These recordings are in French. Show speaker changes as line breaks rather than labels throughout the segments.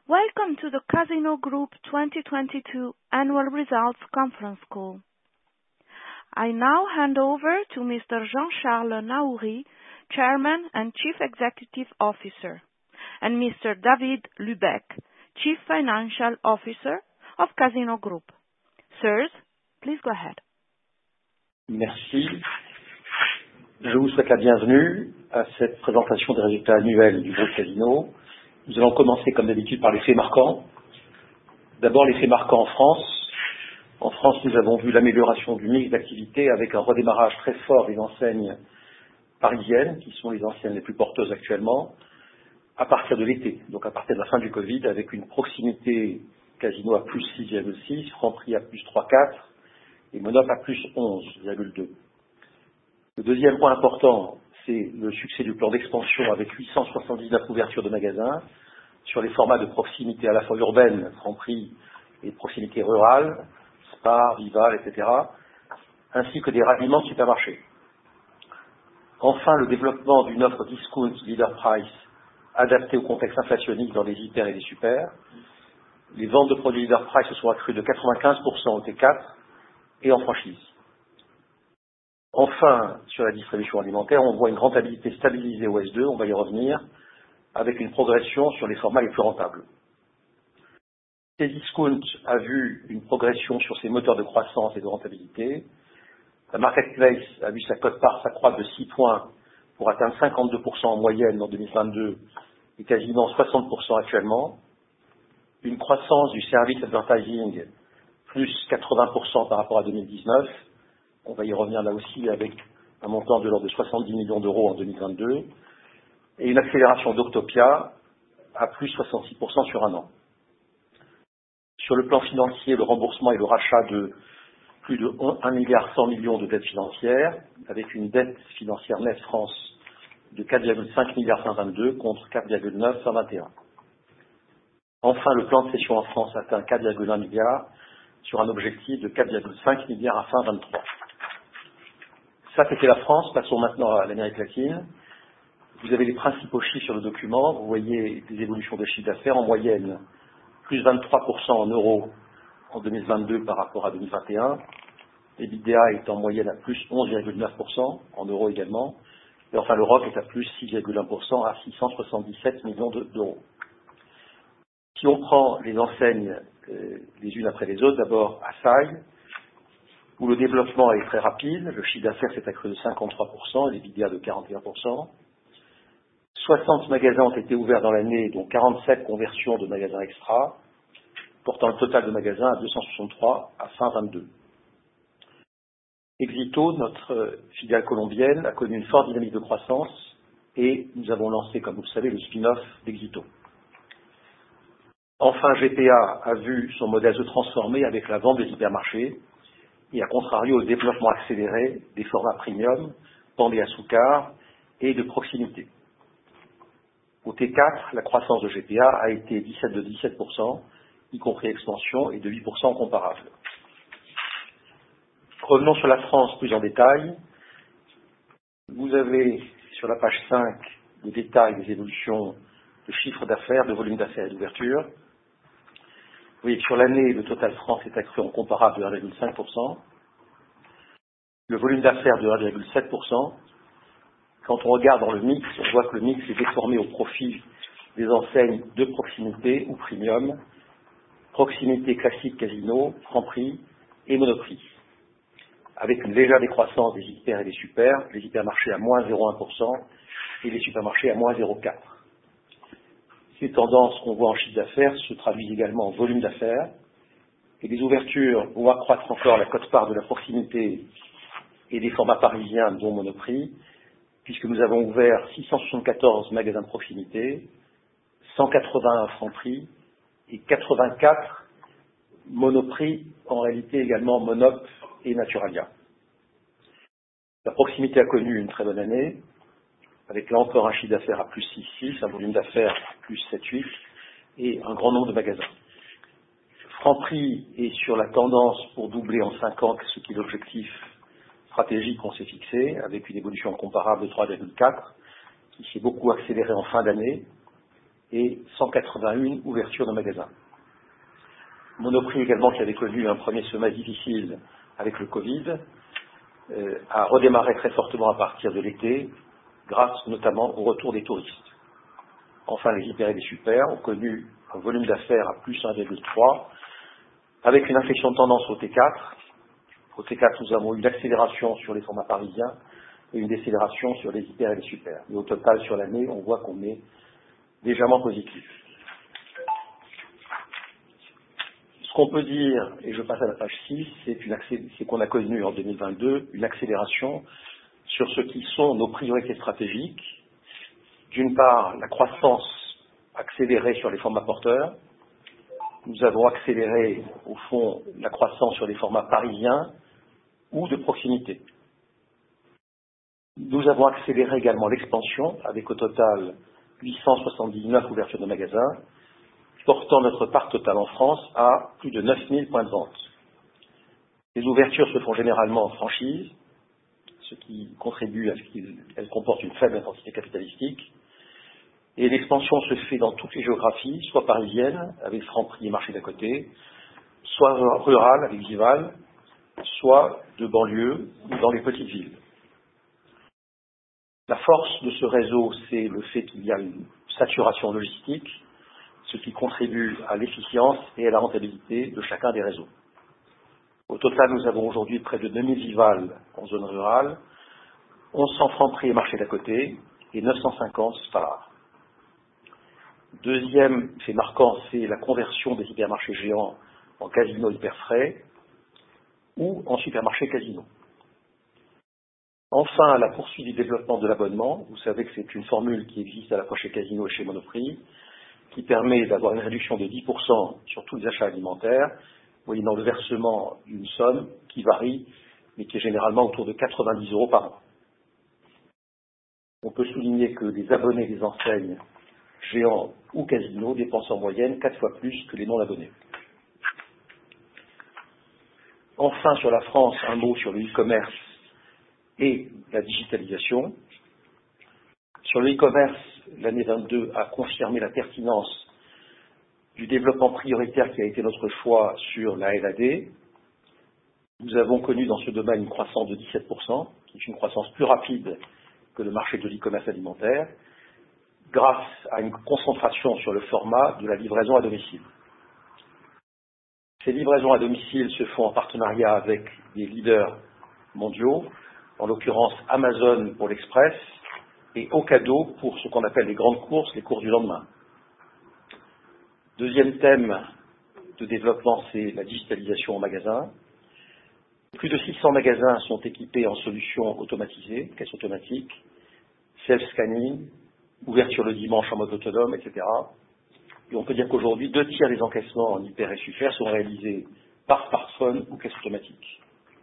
Welcome to the Casino Group 2022 Annual Results Conference Call. I now hand over to Mr. Jean-Charles Naouri, Chairman and Chief Executive Officer, and Mr. David Lubek, Chief Financial Officer of Casino Group. Sirs, please go ahead.
Merci. Je vous souhaite la bienvenue à cette présentation des résultats annuels du groupe Casino. Nous allons commencer comme d'habitude par les faits marquants. D'abord les faits marquants en France. En France, nous avons vu l'amélioration du mix d'activité avec un redémarrage très fort des enseignes parisiennes, qui sont les enseignes les plus porteuses actuellement, à partir de l'été, donc à partir de la fin du Covid, avec une proximité Casino à plus 6,6, Franprix à plus 3,4 et Monop à plus 11,2. Le deuxième point important, c'est le succès du plan d'expansion avec 879 ouvertures de magasins sur les formats de proximité à la fois urbaine, Franprix, et de proximité rurale, Spar, Vival, etc., ainsi que des ralliements de supermarchés. Enfin, le développement d'une offre discount leader price adaptée au contexte inflationniste dans les hyper et les super. Les ventes de produits leader price se sont accrues de 95% au T4 et en franchise. Enfin, sur la distribution alimentaire, on voit une rentabilité stabilisée au S2, on va y revenir, avec une progression sur les formats les plus rentables. Cdiscount a vu une progression sur ses moteurs de croissance et de rentabilité. La Marketplace a vu sa cote-part s'accroître de 6 points pour atteindre 52% en moyenne en 2022 et quasiment 60% actuellement. Une croissance du service advertising plus 80% par rapport à 2019. On va y revenir là aussi avec un montant de l'ordre de 70 millions d'euros en 2022. Et une accélération d'Octopia à plus 66% sur un an. Sur le plan financier, le remboursement et le rachat de plus de 1,1 milliard de dettes financières, avec une dette financière nette France de 4,5 milliards 122 contre 4,9 121. Enfin, le plan de cession en France atteint 4,1 milliards sur un objectif de 4,5 milliards à fin 23. Ça, c'était la France. Passons maintenant à l'Amérique latine. Vous avez les principaux chiffres sur le document. Vous voyez des évolutions de chiffre d'affaires en moyenne, plus 23% en euros en 2022 par rapport à 2021. EBITDA est en moyenne à plus 11,9% en euros également. Et enfin, l'Europe est à plus 6,1% à 677 millions d'euros. Si on prend les enseignes les unes après les autres, d'abord Assaí, où le développement est très rapide, le chiffre d'affaires s'est accru de 53% et l'EBITDA de 41%. 60 magasins ont été ouverts dans l'année, dont 47 conversions de magasins extra, portant le total de magasins à 263 à fin 22. Exito, notre filiale colombienne, a connu une forte dynamique de croissance et nous avons lancé, comme vous le savez, le spin-off d'Exito. Enfin, GPA a vu son modèle se transformer avec la vente des hypermarchés et à contrario au développement accéléré des formats premium, Pandé à Soukar et de proximité. Au T4, la croissance de GPA a été de 17%, y compris expansion, et de 8% comparable. Revenons sur la France plus en détail. Vous avez sur la page 5 le détail des évolutions de chiffre d'affaires, de volume d'affaires et d'ouverture. Vous voyez que sur l'année, le total France est accru en comparable de 1,5%. Le volume d'affaires de 1,7%. Quand on regarde dans le mix, on voit que le mix est déformé au profit des enseignes de proximité ou premium, proximité classique Casino, Franprix et Monoprix, avec une légère décroissance des hyper et des super, les hypermarchés à moins 0,1% et les supermarchés à moins 0,4%. Ces tendances qu'on voit en chiffre d'affaires se traduisent également en volume d'affaires et les ouvertures vont accroître encore la quote-part de la proximité et des formats parisiens dont Monoprix, puisque nous avons ouvert 674 magasins de proximité, 181 Franprix et 84 Monoprix, en réalité également Monop et Naturalia. La proximité a connu une très bonne année, avec là encore un chiffre d'affaires à plus 6,6, un volume d'affaires à plus 7,8 et un grand nombre de magasins. Franprix est sur la tendance pour doubler en 5 ans, ce qui est l'objectif stratégique qu'on s'est fixé, avec une évolution comparable de 3,4, qui s'est beaucoup accélérée en fin d'année. et 181 ouvertures de magasins. Monoprix également, qui avait connu un premier semestre difficile avec le Covid, a redémarré très fortement à partir de l'été, grâce notamment au retour des touristes. Enfin, les hyper et les super ont connu un volume d'affaires à plus 1,3, avec une inflexion de tendance au T4. Au T4, nous avons eu une accélération sur les formats parisiens et une décélération sur les hyper et les super. Et au total, sur l'année, on voit qu'on est légèrement positif. Ce qu'on peut dire, et je passe à la page 6, c'est qu'on a connu en 2022 une accélération sur ce qui sont nos priorités stratégiques. D'une part, la croissance accélérée sur les formats porteurs. Nous avons accéléré, au fond, la croissance sur les formats parisiens ou de proximité. Nous avons accéléré également l'expansion, avec au total 879 ouvertures de magasins, portant notre parc total en France à plus de 9000 points de vente. Les ouvertures se font généralement en franchise, ce qui contribue à ce qu'elles comportent une faible intensité capitalistique. Et l'expansion se fait dans toutes les géographies, soit parisiennes, avec Franprix et marché d'à côté, soit rurales, avec Vival, soit de banlieue ou dans les petites villes. La force de ce réseau, c'est le fait qu'il y a une saturation logistique, ce qui contribue à l'efficience et à la rentabilité de chacun des réseaux. Au total, nous avons aujourd'hui près de 2000 Vival en zone rurale, 1100 Franprix et marché d'à côté, et 950 Spar. Deuxième fait marquant, c'est la conversion des hypermarchés géants en casino hyper frais ou en supermarché casino. Enfin, la poursuite du développement de l'abonnement. Vous savez que c'est une formule qui existe à la fois chez Casino et chez Monoprix, qui permet d'avoir une réduction de 10% sur tous les achats alimentaires, moyennant le versement d'une somme qui varie, mais qui est généralement autour de 90 € par an. On peut souligner que les abonnés des enseignes géants ou casinos dépensent en moyenne 4 fois plus que les non-abonnés. Enfin, sur la France, un mot sur le e-commerce et la digitalisation. Sur le e-commerce, l'année 22 a confirmé la pertinence du développement prioritaire qui a été notre choix sur la LAD. Nous avons connu dans ce domaine une croissance de 17%, qui est une croissance plus rapide que le marché de l'e-commerce alimentaire, grâce à une concentration sur le format de la livraison à domicile. Ces livraisons à domicile se font en partenariat avec des leaders mondiaux, en l'occurrence Amazon pour l'Express et Ocado pour ce qu'on appelle les grandes courses, les courses du lendemain. Deuxième thème de développement, c'est la digitalisation en magasin. Plus de 600 magasins sont équipés en solutions automatisées, caisses automatiques, self-scanning, ouverture le dimanche en mode autonome, etc. Et on peut dire qu'aujourd'hui, 2 tiers des encaissements en hyper et super sont réalisés par smartphone ou caisse automatique.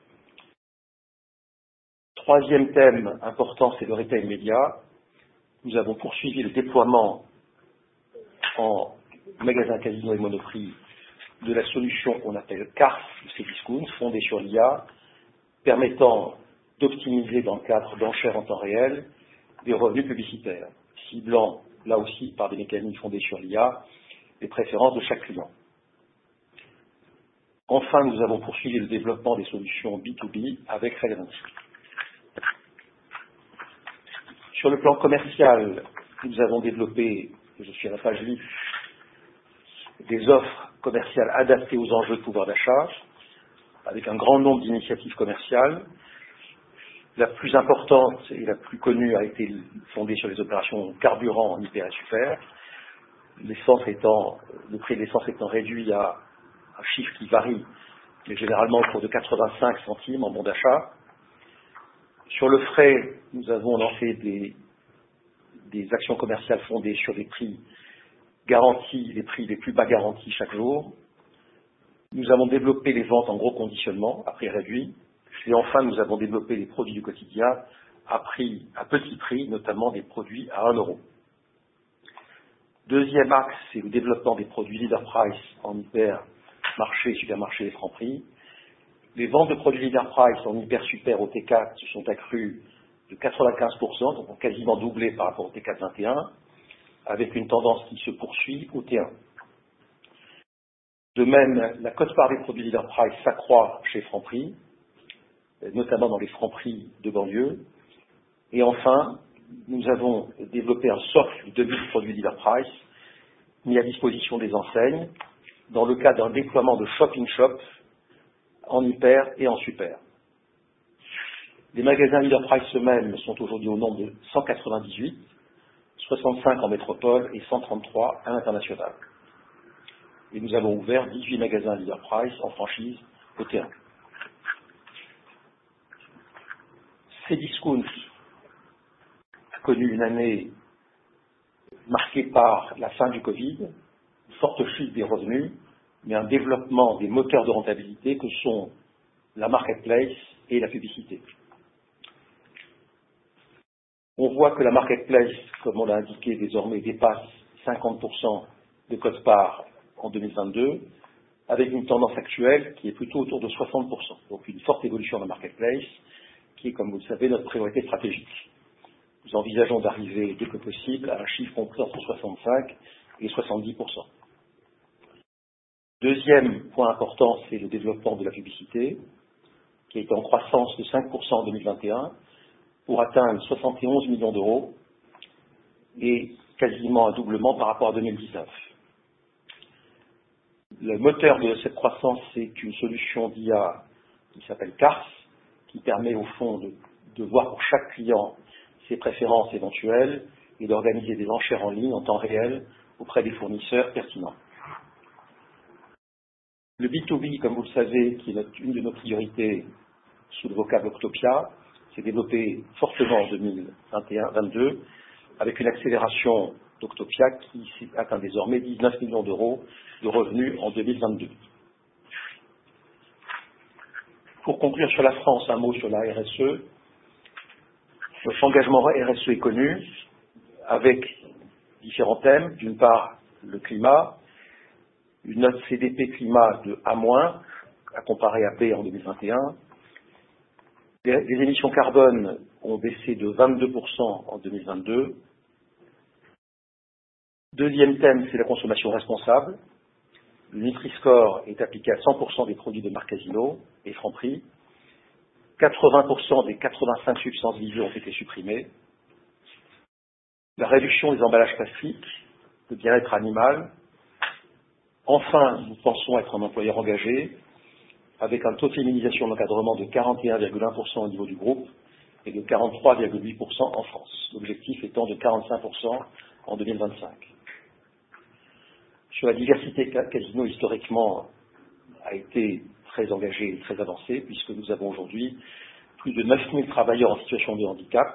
Troisième thème important, c'est le retail média. Nous avons poursuivi le déploiement en magasin Casino et Monoprix de la solution qu'on appelle CARF, Cdiscount, fondée sur l'IA, permettant d'optimiser dans le cadre d'enchères en temps réel des revenus publicitaires, ciblant là aussi par des mécanismes fondés sur l'IA les préférences de chaque client. Enfin, nous avons poursuivi le développement des solutions B2B avec Relevancy. Sur le plan commercial, nous avons développé, je suis à la page 8, des offres commerciales adaptées aux enjeux de pouvoir d'achat, avec un grand nombre d'initiatives commerciales. La plus importante et la plus connue a été fondée sur les opérations carburant en hyper et super, le prix de l'essence étant réduit à un chiffre qui varie, mais généralement autour de 85 centimes en bon d'achat. Sur le frais, nous avons lancé des actions commerciales fondées sur des prix garantis, les prix les plus bas garantis chaque jour. Nous avons développé les ventes en gros conditionnement à prix réduit. Et enfin, nous avons développé les produits du quotidien à petit prix, notamment des produits à 1 €. Deuxième axe, c'est le développement des produits leader price en hypermarché, supermarché et Franprix. Les ventes de produits leader price en hyper super au T4 se sont accrues de 95%, donc ont quasiment doublé par rapport au T4 21. avec une tendance qui se poursuit au T1. De même, la quote-part des produits leader price s'accroît chez Franprix, notamment dans les Franprix de banlieue. Et enfin, nous avons développé un socle de 2000 produits leader price mis à disposition des enseignes dans le cadre d'un déploiement de shop-in-shop en hyper et en super. Les magasins leader price eux-mêmes sont aujourd'hui au nombre de 198, 65 en métropole et 133 à l'international. Et nous avons ouvert 18 magasins leader price en franchise au terrain. Cdiscount a connu une année marquée par la fin du Covid, une forte chute des revenus, mais un développement des moteurs de rentabilité que sont la marketplace et la publicité. On voit que la marketplace, comme on l'a indiqué, désormais dépasse 50% de quote-part en 2022, avec une tendance actuelle qui est plutôt autour de 60%. Donc une forte évolution de la marketplace, qui est, comme vous le savez, notre priorité stratégique. Nous envisageons d'arriver dès que possible à un chiffre compris entre 65 et 70%. Deuxième point important, c'est le développement de la publicité, qui est en croissance de 5% en 2021, pour atteindre 71 millions d'euros et quasiment un doublement par rapport à 2019. Le moteur de cette croissance, c'est une solution d'IA qui s'appelle CARS, qui permet au fond de voir pour chaque client ses préférences éventuelles et d'organiser des enchères en ligne en temps réel auprès des fournisseurs pertinents. Le B2B, comme vous le savez, qui est une de nos priorités sous le vocable Octopia, s'est développé fortement en 2021-22 avec une accélération d'Octopia qui atteint désormais 19 millions d'euros de revenus en 2022. Pour conclure sur la France, un mot sur la RSE. Notre engagement RSE est connu avec différents thèmes. D'une part, le climat, une note CDP climat de A-, à comparer à B en 2021. Les émissions carbone ont baissé de 22% en 2022. Deuxième thème, c'est la consommation responsable. Le Nutri-Score est appliqué à 100% des produits de marque Casino et Franprix. 80% des 85 substances visées ont été supprimées. La réduction des emballages plastiques, le bien-être animal. Enfin, nous pensons être un employeur engagé, avec un taux de féminisation d'encadrement de 41,1% au niveau du groupe et de 43,8% en France. L'objectif étant de 45% en 2025. Sur la diversité, Casino, historiquement, a été très engagé et très avancé, puisque nous avons aujourd'hui plus de 9000 travailleurs en situation de handicap.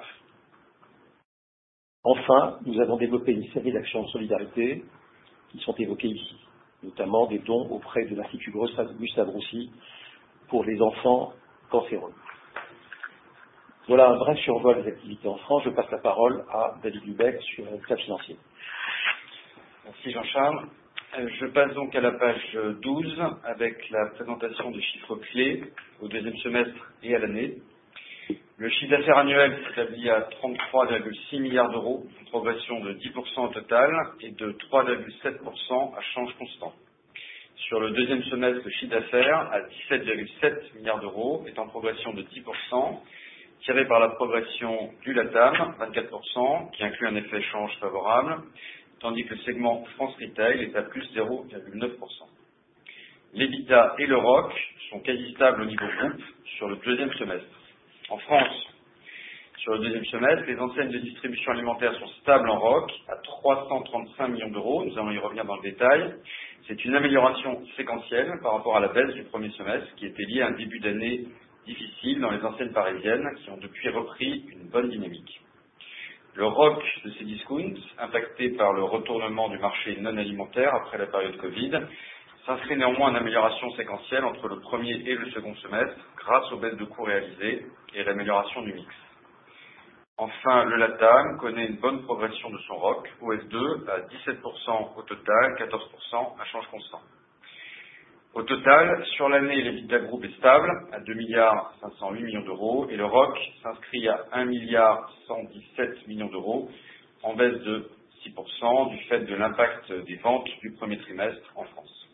Enfin, nous avons développé une série d'actions de solidarité qui sont évoquées ici, notamment des dons auprès de l'Institut Gustave Roussy pour les enfants cancéreux. Voilà un bref survol des activités en France. Je passe la parole à David Lubec sur le résultat financier.
Merci Jean-Charles. Je passe donc à la page 12 avec la présentation des chiffres clés au deuxième semestre et à l'année. Le chiffre d'affaires annuel s'établit à 33,6 milliards d'euros, une progression de 10% au total et de 3,7% à change constant. Sur le deuxième semestre, le chiffre d'affaires à 17,7 milliards d'euros est en progression de 10%, tiré par la progression du LATAM, 24%, qui inclut un effet change favorable, tandis que le segment France Retail est à plus 0,9%. L'EBITDA et le ROC sont quasi stables au niveau groupe sur le deuxième semestre. En France, sur le deuxième semestre, les enseignes de distribution alimentaire sont stables en ROC à 335 millions d'euros. Nous allons y revenir dans le détail. C'est une amélioration séquentielle par rapport à la baisse du premier semestre qui était liée à un début d'année difficile dans les enseignes parisiennes qui ont depuis repris une bonne dynamique. Le ROC de Cdiscount, impacté par le retournement du marché non alimentaire après la période Covid, s'inscrit néanmoins en amélioration séquentielle entre le premier et le second semestre grâce aux baisses de coûts réalisées et à l'amélioration du mix. Enfin, le LATAM connaît une bonne progression de son ROC, OS2 à 17% au total, 14% à change constant. Au total, sur l'année, l'EBITDA groupe est stable à 2 508 millions d'euros et le ROC s'inscrit à 1 117 millions d'euros en baisse de 6% du fait de l'impact des ventes du premier trimestre en France.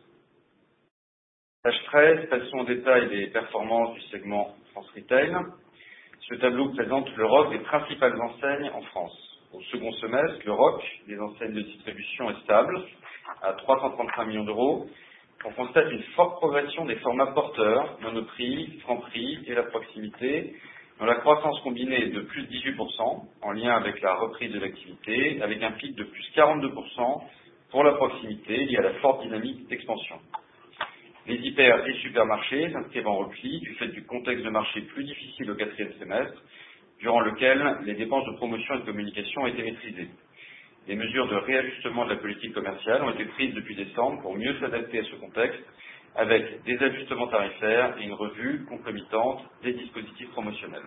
Page 13, passons au détail des performances du segment France Retail. Ce tableau présente le ROC des principales enseignes en France. Au second semestre, le ROC des enseignes de distribution est stable, à 335 millions d'euros. On constate une forte progression des formats porteurs, Monoprix, Franprix et la proximité, dont la croissance combinée est de plus de 18%, en lien avec la reprise de l'activité, avec un pic de plus 42% pour la proximité, lié à la forte dynamique d'expansion. Les hyper et supermarchés s'inscrivent en repli du fait du contexte de marché plus difficile au quatrième semestre, durant lequel les dépenses de promotion et de communication ont été maîtrisées. Des mesures de réajustement de la politique commerciale ont été prises depuis décembre pour mieux s'adapter à ce contexte, avec des ajustements tarifaires et une revue concomitante des dispositifs promotionnels.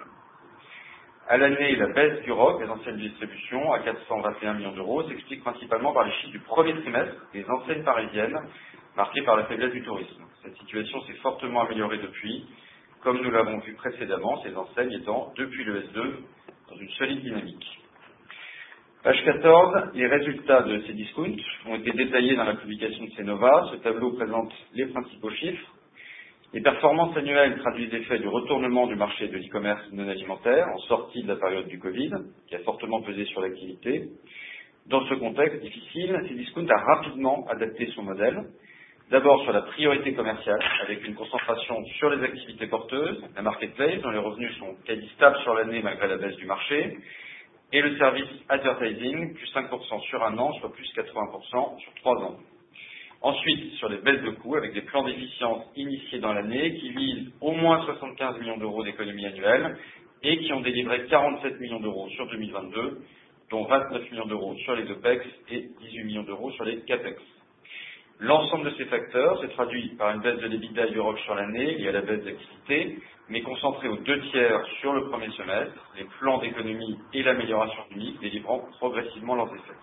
À l'année, la baisse du ROC des enseignes de distribution à 421 millions d'euros s'explique principalement par les chiffres du premier trimestre des enseignes parisiennes, marquées par la faiblesse du tourisme. Cette situation s'est fortement améliorée depuis, comme nous l'avons vu précédemment, ces enseignes étant, depuis le S2, dans une solide dynamique. Page 14, les résultats de ces discounts ont été détaillés dans la publication de Cnova. Ce tableau présente les principaux chiffres. Les performances annuelles traduisent l'effet du retournement du marché de l'e-commerce non alimentaire en sortie de la période du Covid, qui a fortement pesé sur l'activité. Dans ce contexte difficile, Cdiscount a rapidement adapté son modèle. D'abord sur la priorité commerciale, avec une concentration sur les activités porteuses, la marketplace, dont les revenus sont quasi stables sur l'année malgré la baisse du marché, et le service advertising, plus 5% sur un an, soit plus 80% sur 3 ans. Ensuite, sur les baisses de coûts, avec des plans d'efficience initiés dans l'année, qui visent au moins 75 millions d'euros d'économies annuelles, et qui ont délivré 47 millions d'euros sur 2022, dont 29 millions d'euros sur les OPEX et 18 millions d'euros sur les CAPEX. L'ensemble de ces facteurs se traduit par une baisse de l'EBITDA et du ROC sur l'année liée à la baisse d'activité, mais concentrée aux 2/3 sur le premier semestre, les plans d'économie et l'amélioration du mix délivrant progressivement leurs effets.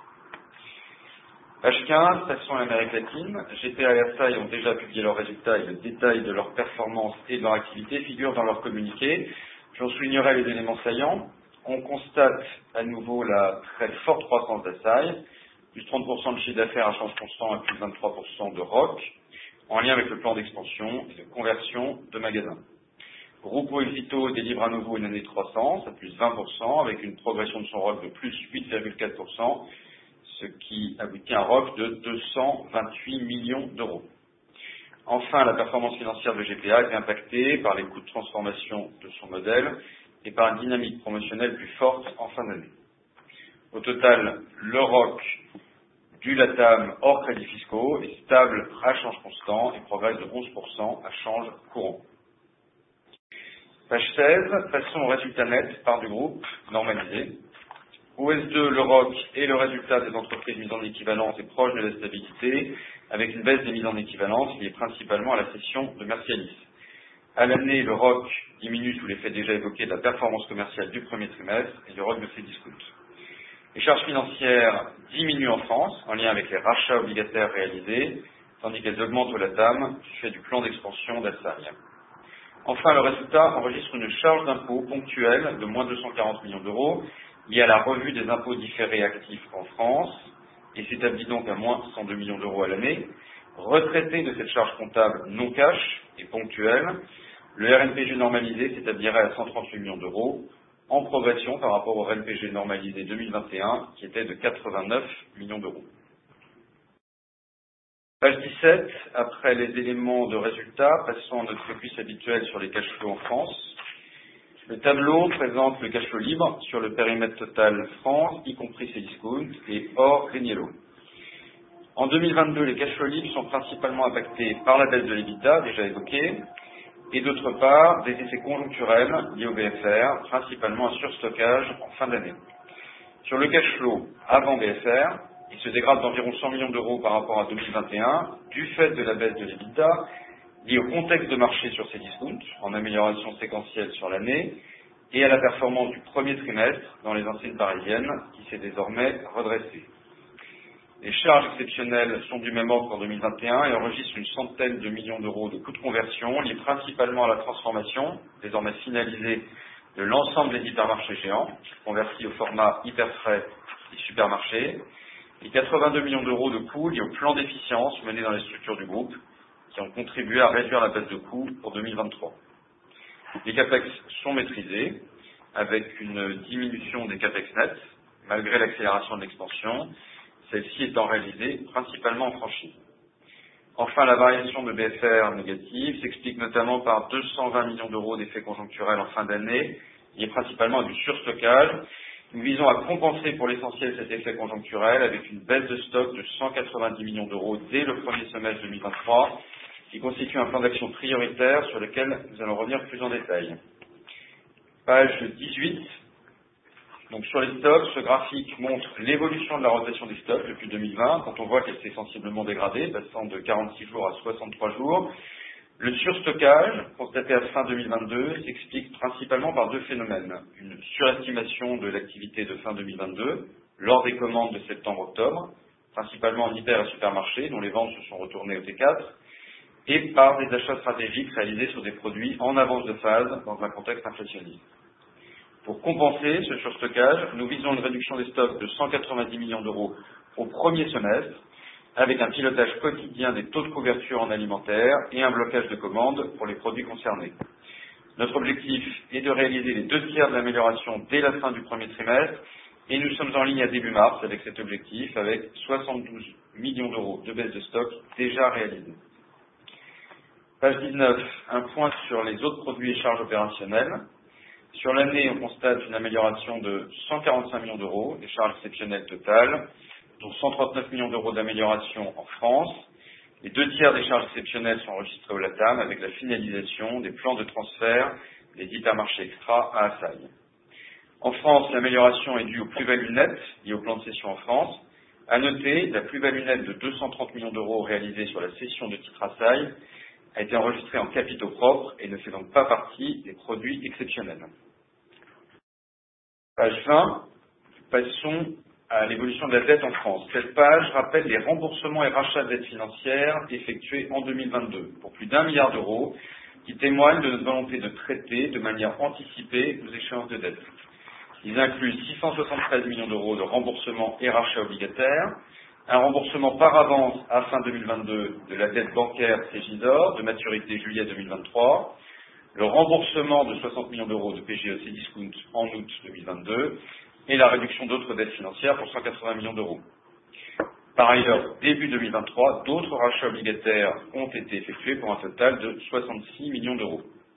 Page 15, passons à l'Amérique latine. GPA et Assaí ont déjà publié leurs résultats et le détail de leur performance et de leur activité figure dans leur communiqué. J'en soulignerai les éléments saillants. On constate à nouveau la très forte croissance d'Assaí, plus 30% de chiffre d'affaires à change constant et plus 23% de ROC, en lien avec le plan d'expansion et de conversion de magasins. Grupo Éxito délivre à nouveau une année de croissance à plus 20%, avec une progression de son ROC de plus 8,4%, ce qui aboutit à un ROC de 228 millions d'euros. Enfin, la performance financière de GPA est impactée par les coûts de transformation de son modèle et par une dynamique promotionnelle plus forte en fin d'année. Au total, le ROC du LATAM hors crédits fiscaux est stable à change constant et progresse de 11% à change courant. Page 16, passons au résultat net part du groupe normalisé. Au S2, le ROC et le résultat des entreprises mises en équivalence est proche de la stabilité, avec une baisse des mises en équivalence liée principalement à la cession de Mercialis. À l'année, le ROC diminue sous l'effet déjà évoqué de la performance commerciale du premier trimestre et du ROC de Cdiscount. Les charges financières diminuent en France, en lien avec les rachats obligataires réalisés, tandis qu'elles augmentent au LATAM, du fait du plan d'expansion d'Assaí. Enfin, le résultat enregistre une charge d'impôt ponctuelle de moins 240 millions d'euros, liée à la revue des impôts différés actifs en France, et s'établit donc à moins 102 millions d'euros à l'année. Retraité de cette charge comptable non cash et ponctuelle, le RNPG normalisé s'établirait à 138 millions d'euros, en progression par rapport au RNPG normalisé 2021, qui était de 89 millions d'euros. Page 17, après les éléments de résultat, passons à notre focus habituel sur les cash flows en France. Le tableau présente le cash flow libre sur le périmètre total France, y compris Cdiscount, et hors Grigniello. En 2022, les cash flows libres sont principalement impactés par la baisse de l'EBITDA, déjà évoquée, et d'autre part, des effets conjoncturels liés au BFR, principalement un surstockage en fin d'année. Sur le cash flow avant BFR, il se dégrade d'environ 100 millions d'euros par rapport à 2021, du fait de la baisse de l'EBITDA, liée au contexte de marché sur Cdiscount, en amélioration séquentielle sur l'année, et à la performance du premier trimestre dans les enseignes parisiennes, qui s'est désormais redressée. Les charges exceptionnelles sont du même ordre qu'en 2021 et enregistrent une centaine de millions d'euros de coûts de conversion, liés principalement à la transformation, désormais finalisée, de l'ensemble des hypermarchés géants, convertis au format hyperfrais et supermarchés, et 82 millions d'euros de coûts liés au plan d'efficience mené dans les structures du groupe, qui ont contribué à réduire la base de coûts pour 2023. Les CAPEX sont maîtrisés, avec une diminution des CAPEX nets, malgré l'accélération de l'expansion, celle-ci étant réalisée principalement en franchise. Enfin, la variation de BFR négative s'explique notamment par 220 millions d'euros d'effets conjoncturels en fin d'année, liés principalement à du surstockage. Nous visons à compenser pour l'essentiel cet effet conjoncturel avec une baisse de stock de 190 millions d'euros dès le premier semestre 2023, qui constitue un plan d'action prioritaire sur lequel nous allons revenir plus en détail. Page 18. Donc sur les stocks, ce graphique montre l'évolution de la rotation des stocks depuis 2020, quand on voit qu'elle s'est sensiblement dégradée, passant de 46 jours à 63 jours. Le surstockage, constaté à fin 2022, s'explique principalement par deux phénomènes. Une surestimation de l'activité de fin 2022, lors des commandes de septembre-octobre, principalement en hyper et supermarché, dont les ventes se sont retournées au T4, et par des achats stratégiques réalisés sur des produits en avance de phase dans un contexte inflationniste. Pour compenser ce surstockage, nous visons une réduction des stocks de 190 millions d'euros au premier semestre, avec un pilotage quotidien des taux de couverture en alimentaire et un blocage de commandes pour les produits concernés. Notre objectif est de réaliser les 2/3 de l'amélioration dès la fin du premier trimestre, et nous sommes en ligne à début mars avec cet objectif, avec 72 millions d'euros de baisse de stock déjà réalisés. Page 19, un point sur les autres produits et charges opérationnelles. Sur l'année, on constate une amélioration de 145 millions d'euros des charges exceptionnelles totales, dont 139 millions d'euros d'amélioration en France. Les 2/3 des charges exceptionnelles sont enregistrées au LATAM avec la finalisation des plans de transfert des hypermarchés extra à Assaï. En France, l'amélioration est due aux plus-values nettes liées au plan de cession en France. À noter, la plus-value nette de 230 millions d'euros réalisée sur la cession de titres Assaï a été enregistrée en capitaux propres et ne fait donc pas partie des produits exceptionnels. Page 20, passons à l'évolution de la dette en France. Cette page rappelle les remboursements et rachats de dettes financières effectués en 2022 pour plus d'1 milliard d'euros, qui témoignent de notre volonté de traiter de manière anticipée nos échéances de dette. Ils incluent 673 millions d'euros de remboursements et rachats obligataires, un remboursement par avance à fin 2022 de la dette bancaire Cégisor de maturité juillet 2023, le remboursement de 60 millions d'euros de PGE Cdiscount en août 2022 et la réduction d'autres dettes financières pour 180 millions d'euros. Par ailleurs, début 2023, d'autres rachats obligataires ont été effectués pour un total de 66 millions d'euros.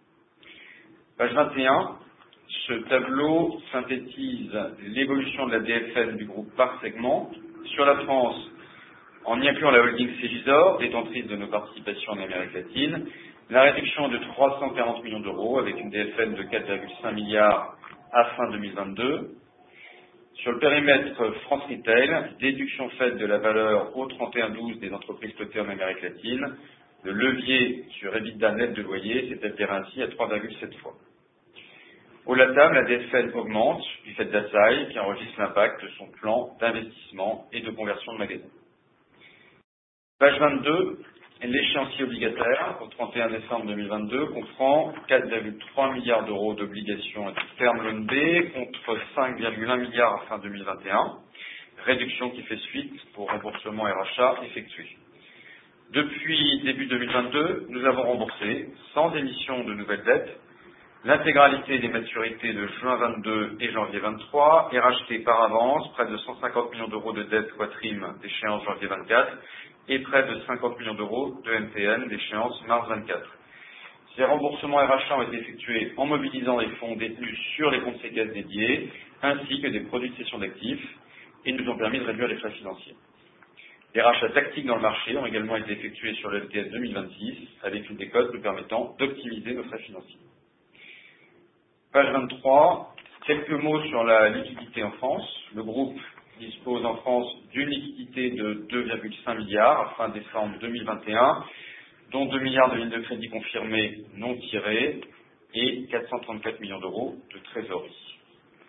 Page 21, ce tableau synthétise l'évolution de la DFN du groupe par segment. Sur la France, en y incluant la holding Cégisor, détentrice de nos participations en Amérique latine, la réduction de 340 millions d'euros avec une DFN de 4,5 milliards à fin 2022. Sur le périmètre France Retail, déduction faite de la valeur au 31/12 des entreprises cotées en Amérique latine, le levier sur EBITDA net de loyer s'est altéré ainsi à 3,7 fois. Au LATAM, la DFN augmente du fait d'Assaï qui enregistre l'impact de son plan d'investissement et de conversion de magasins. Page 22, l'échéancier obligataire au 31 décembre 2022 comprend 4,3 milliards d'euros d'obligations à terme loan B contre 5,1 milliards à fin 2021, réduction qui fait suite aux remboursements et rachats effectués. Depuis début 2022, nous avons remboursé, sans émission de nouvelles dettes, l'intégralité des maturités de juin 22 et janvier 23 et racheté par avance près de 150 millions d'euros de dettes quatrimes d'échéance janvier 24 et près de 50 millions d'euros de MTN d'échéance mars 24. Ces remboursements et rachats ont été effectués en mobilisant les fonds détenus sur les comptes séquestres dédiés ainsi que des produits de cession d'actifs et nous ont permis de réduire les frais financiers. Les rachats tactiques dans le marché ont également été effectués sur le LTS 2026 avec une décote nous permettant d'optimiser nos frais financiers. Page 23, quelques mots sur la liquidité en France. Le groupe dispose en France d'une liquidité de 2,5 milliards à fin décembre 2021, dont 2 milliards de lignes de crédit confirmées non tirées et 434 millions d'euros de trésorerie.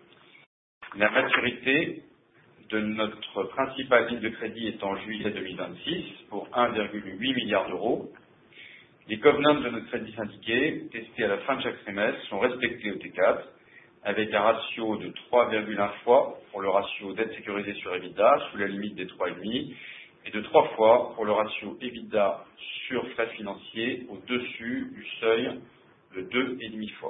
La maturité de notre principale ligne de crédit est en juillet 2026 pour 1,8 milliard d'euros. Les covenants de notre crédit syndiqué, testés à la fin de chaque trimestre, sont respectés au T4. avec un ratio de 3,1 fois pour le ratio dette sécurisée sur EBITDA, sous la limite des 3,5, et de 3 fois pour le ratio EBITDA sur frais financiers, au-dessus du seuil de 2,5 fois.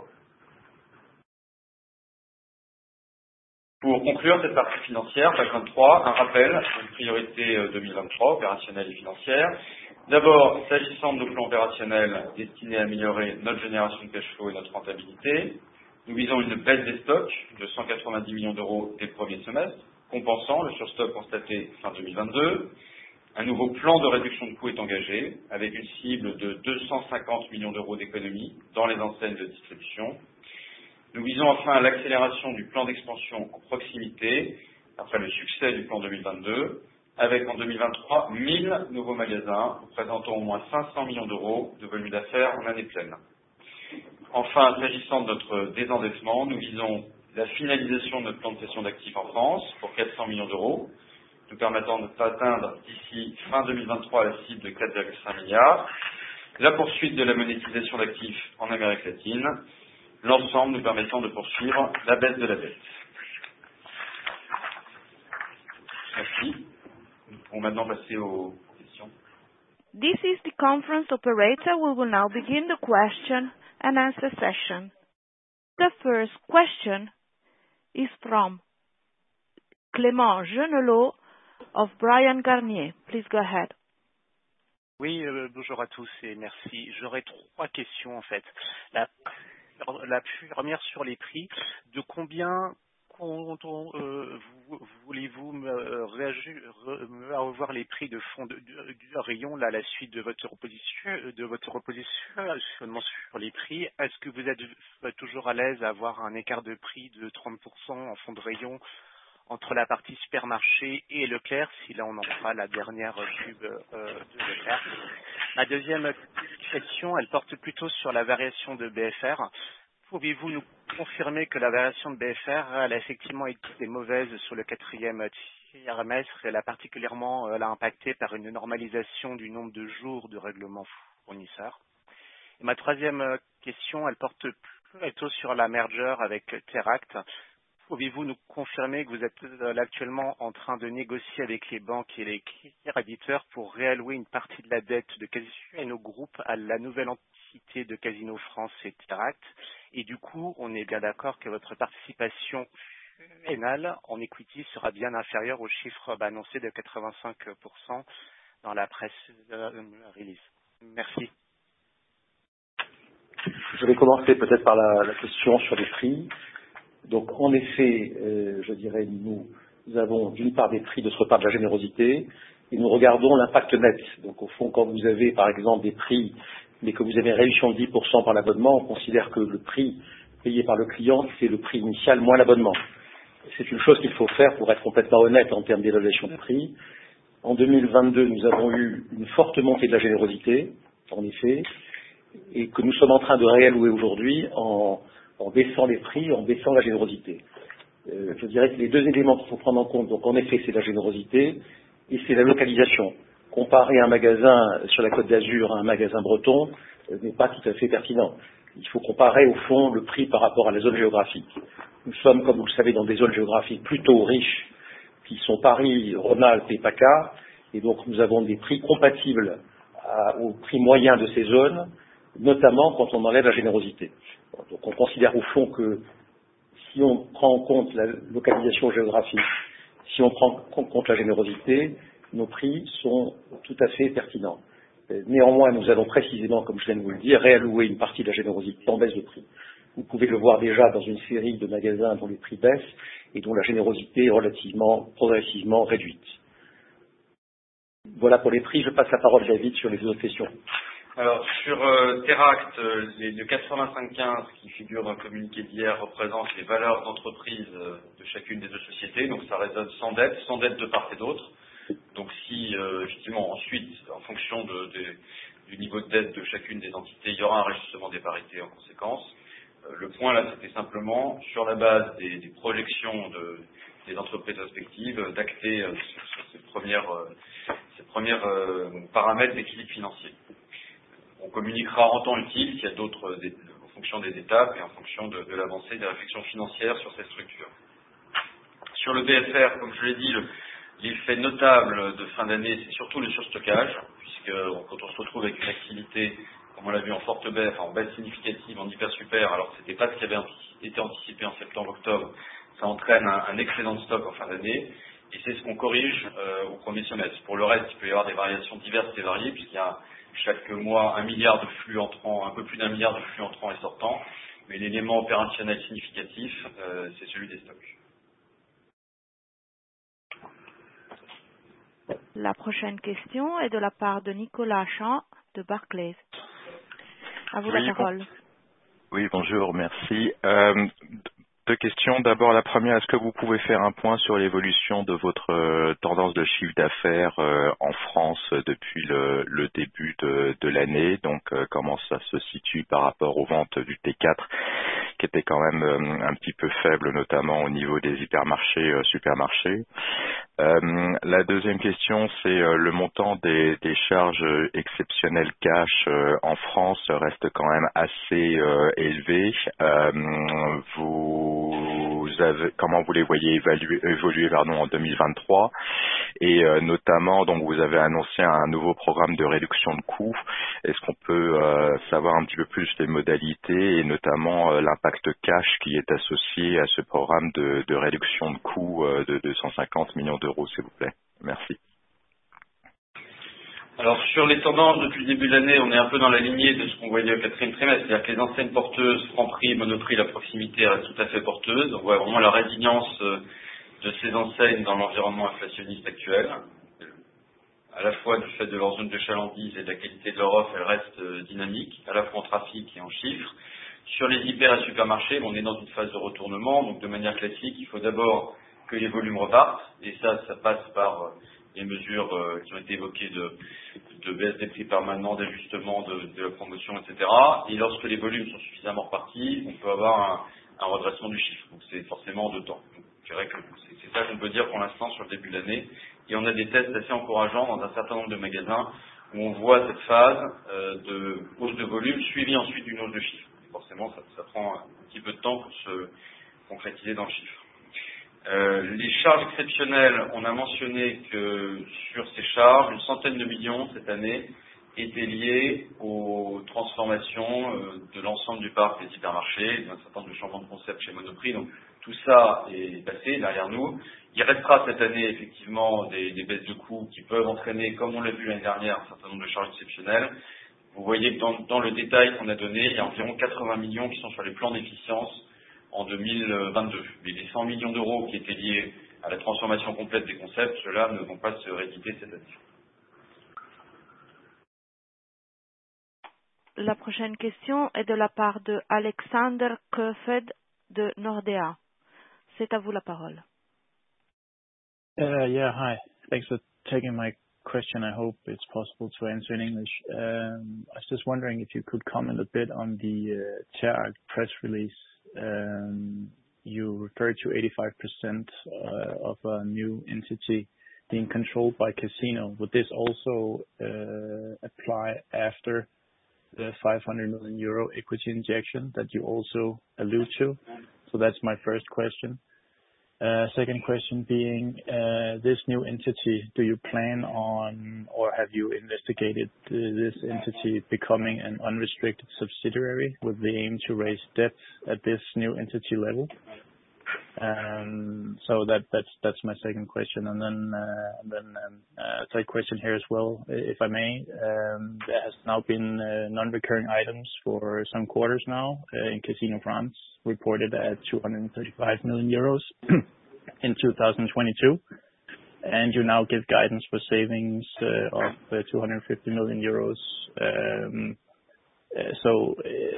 Pour conclure cette partie financière, page 23, un rappel des priorités 2023, opérationnelles et financières. D'abord, s'agissant de nos plans opérationnels destinés à améliorer notre génération de cash flow et notre rentabilité, nous visons une baisse des stocks de 190 millions d'euros dès le premier semestre, compensant le surstock constaté fin 2022. Un nouveau plan de réduction de coûts est engagé, avec une cible de 250 millions d'euros d'économies dans les enseignes de distribution. Nous visons enfin l'accélération du plan d'expansion en proximité, après le succès du plan 2022, avec en 2023 1000 nouveaux magasins, représentant au moins 500 millions d'euros de volume d'affaires en année pleine. Enfin, s'agissant de notre désendettement, nous visons la finalisation de notre plan de cession d'actifs en France pour 400 millions d'euros, nous permettant d'atteindre d'ici fin 2023 la cible de 4,5 milliards, la poursuite de la monétisation d'actifs en Amérique latine, l'ensemble nous permettant de poursuivre la baisse de la dette. Merci. Nous pourrons maintenant passer aux questions.
This is the conference operator. We will now begin the question and answer session. The first question is from Clément Genelot of Bryan Garnier. Please go ahead.
Oui, bonjour à tous et merci. J'aurais 3 questions en fait. La première sur les prix. De combien voulez-vous revoir les prix de fond du rayon là, à la suite de votre repositionnement sur les prix? Est-ce que vous êtes toujours à l'aise à avoir un écart de prix de 30% en fond de rayon entre la partie supermarché et Leclerc, si là on en fera la dernière pub de Leclerc? Ma deuxième question, elle porte plutôt sur la variation de BFR. Pouvez-vous nous confirmer que la variation de BFR, elle a effectivement été mauvaise sur le 4e trimestre, elle a particulièrement impacté par une normalisation du nombre de jours de règlement fournisseur? Et ma troisième question, elle porte plutôt sur la merger avec Teract. Pouvez-vous nous confirmer que vous êtes actuellement en train de négocier avec les banques et les créditeurs pour réallouer une partie de la dette de Casino Group à la nouvelle entité de Casino France et Teract? Et du coup, on est bien d'accord que votre participation finale en equity sera bien inférieure au chiffre annoncé de 85% dans la presse release. Merci.
Je vais commencer peut-être par la question sur les prix. Donc, en effet, je dirais, nous avons d'une part des prix, d'autre part de la générosité, et nous regardons l'impact net. Donc, au fond, quand vous avez, par exemple, des prix, mais que vous avez une réduction de 10% par l'abonnement, on considère que le prix payé par le client, c'est le prix initial moins l'abonnement. C'est une chose qu'il faut faire pour être complètement honnête en termes d'évaluation de prix. En 2022, nous avons eu une forte montée de la générosité, en effet, et que nous sommes en train de réallouer aujourd'hui en baissant les prix, en baissant la générosité. Je dirais que les deux éléments qu'il faut prendre en compte, donc en effet, c'est la générosité et c'est la localisation. Comparer un magasin sur la Côte d'Azur à un magasin breton n'est pas tout à fait pertinent. Il faut comparer au fond le prix par rapport à la zone géographique. Nous sommes, comme vous le savez, dans des zones géographiques plutôt riches, qui sont Paris, Rhône-Alpes et PACA, et donc nous avons des prix compatibles au prix moyen de ces zones, notamment quand on enlève la générosité. Donc on considère au fond que si on prend en compte la localisation géographique, si on prend en compte la générosité, nos prix sont tout à fait pertinents. Néanmoins, nous allons précisément, comme je viens de vous le dire, réallouer une partie de la générosité en baisse de prix. Vous pouvez le voir déjà dans une série de magasins dont les prix baissent et dont la générosité est relativement, progressivement réduite. Voilà pour les prix. Je passe la parole à David sur les autres questions.
Alors, sur Teract, le 85-15 qui figure dans le communiqué d'hier représente les valeurs d'entreprise de chacune des deux sociétés, donc ça résonne sans dette de part et d'autre. Donc si, effectivement, ensuite, en fonction du niveau de dette de chacune des entités, il y aura un rajustement des parités en conséquence. Le point là, c'était simplement, sur la base des projections des entreprises respectives, d'acter sur ces premiers paramètres d'équilibre financier. On communiquera en temps utile s'il y a d'autres fonction des étapes et en fonction de l'avancée des réflexions financières sur cette structure. Sur le BFR, comme je l'ai dit, l'effet notable de fin d'année, c'est surtout le surstockage, puisque quand on se retrouve avec une activité, comme on l'a vu, en forte baisse, en baisse significative, en hyper-super, alors que ce n'était pas ce qui avait été anticipé en septembre-octobre, ça entraîne un excédent de stock en fin d'année, et c'est ce qu'on corrige au premier semestre. Pour le reste, il peut y avoir des variations diverses et variées, puisqu'il y a chaque mois 1 milliard de flux entrants, un peu plus d'1 milliard de flux entrants et sortants, mais l'élément opérationnel significatif, c'est celui des stocks.
La prochaine question est de la part de Nicolas Champ de Barclays. À vous la parole.
Oui, bonjour, merci. Deux questions. D'abord, la première, est-ce que vous pouvez faire un point sur l'évolution de votre tendance de chiffre d'affaires en France depuis le début de l'année? Donc, comment ça se situe par rapport aux ventes du T4 qui étaient quand même un petit peu faibles, notamment au niveau des hypermarchés, supermarchés. La deuxième question, c'est le montant des charges exceptionnelles cash en France reste quand même assez élevé. Comment vous les voyez évoluer en 2023 et notamment, donc vous avez annoncé un nouveau programme de réduction de coûts. Est-ce qu'on peut savoir un petit peu plus les modalités et notamment l'impact cash qui est associé à ce programme de réduction de coûts de 250 millions d'euros, s'il vous plaît? Merci.
Alors sur les tendances, depuis le début de l'année, on est un peu dans la lignée de ce qu'on voyait au quatrième trimestre, c'est-à-dire que les enseignes porteuses, Franprix, Monoprix, la proximité restent tout à fait porteuses. On voit vraiment la résilience de ces enseignes dans l'environnement inflationniste actuel. À la fois du fait de leur zone de chalandise et de la qualité de leur offre, elles restent dynamiques, à la fois en trafic et en chiffres. Sur les hyper et supermarchés, on est dans une phase de retournement, donc de manière classique, il faut d'abord que les volumes repartent, et ça passe par les mesures qui ont été évoquées de baisse des prix permanents, d'ajustement de la promotion, etc. Et lorsque les volumes sont suffisamment repartis, on peut avoir un redressement du chiffre. Donc c'est forcément en 2 temps. Donc, je dirais que c'est ça qu'on peut dire pour l'instant sur le début de l'année. Et on a des tests assez encourageants dans un certain nombre de magasins où on voit cette phase de hausse de volume suivie ensuite d'une hausse de chiffre. Et forcément, ça prend un petit peu de temps pour se concrétiser dans le chiffre. Les charges exceptionnelles, on a mentionné que sur ces charges, 100 millions cette année étaient liées aux transformations de l'ensemble du parc des hypermarchés, d'un certain nombre de changements de concept chez Monoprix. Donc tout ça est passé derrière nous. Il restera cette année effectivement des baisses de coûts qui peuvent entraîner, comme on l'a vu l'année dernière, un certain nombre de charges exceptionnelles. Vous voyez que dans le détail qu'on a donné, il y a environ 80 millions qui sont sur les plans d'efficience en 2022. Mais les 100 millions d'euros qui étaient liés à la transformation complète des concepts, ceux-là ne vont pas se rééditer cette année.
La prochaine question est de la part de Alexander Köfed de Nordea. C'est à vous la parole.
Yeah, hi. Thanks for taking my question. I hope it's possible to answer in English. I was just wondering if you could comment a bit on the TERAC press release. You referred to 85% of a new entity being controlled by Casino. Would this also apply after the 500 million euro equity injection that you also allude to? So that's my first question. Second question being, this new entity, do you plan on, or have you investigated this entity becoming an unrestricted subsidiary with the aim to raise debt at this new entity level? So that's my second question. And then third question here as well, if I may. There has now been non-recurring items for some quarters now in Casino France, reported at 235 million euros in 2022, and you now give guidance for savings of 250 million euros. So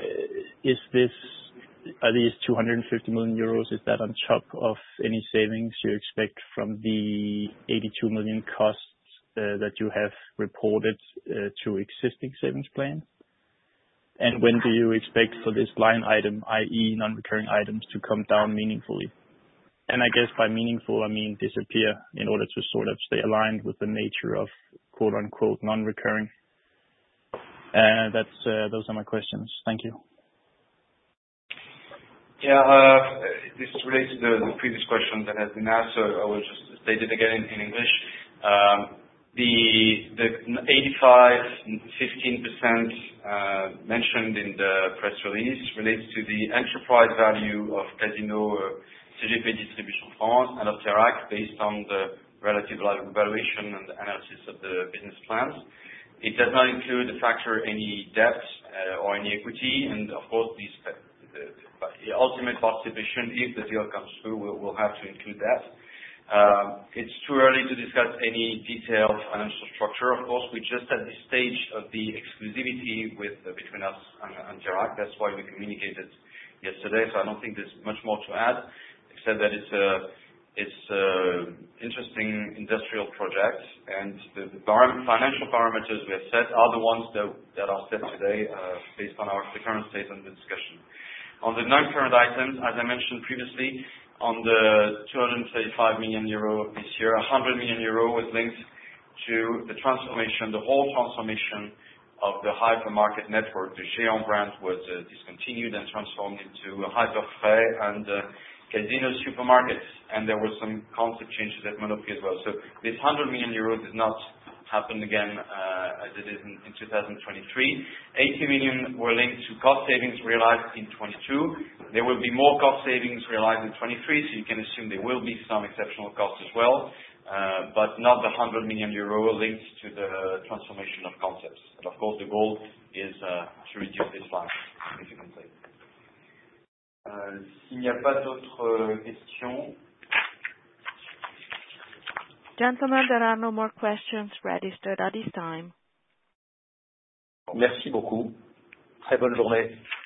are these 250 million euros, is that on top of any savings you expect from the 82 million costs that you have reported to existing savings plans? And when do you expect for this line item, i.e. non-recurring items, to come down meaningfully? And I guess by meaningful, I mean disappear, in order to sort of stay aligned with the nature of quote-unquote non-recurring. Those are my questions. Thank you.
This relates to the previous question that has been asked, so I will just state it again in English. The 85-15% mentioned in the press release relates to the enterprise value of Casino CGP Distribution France and of Terac based on the relative valuation and the analysis of the business plans. It does not include the factor any debt or any equity, and of course the ultimate participation, if the deal comes through, we'll have to include that. It's too early to discuss any detailed financial structure. Of course, we're just at the stage of the exclusivity between us and Terac. That's why we communicated yesterday. So I don't think there's much more to add, except that it's interesting industrial project, and the financial parameters we have set are the ones that are set today based on the current state of the discussion. On the non-current items, as I mentioned previously, on the 235 million euro this year, 100 million euro was linked to the whole transformation of the hypermarket network. The Géant brand was discontinued and transformed into Hyperfrais and Casino supermarkets, and there were some concept changes at Monoprix as well. So this 100 million euros does not happen again as it is in 2023. 80 million were linked to cost savings realized in 22. There will be more cost savings realized in 23, so you can assume there will be some exceptional costs as well, but not the 100 million euro linked to the transformation of concepts. And of course, the goal is to reduce this line significantly. S'il n'y a pas d'autres questions.
Gentlemen, there are no more questions registered at this time.
Merci beaucoup. Très bonne journée.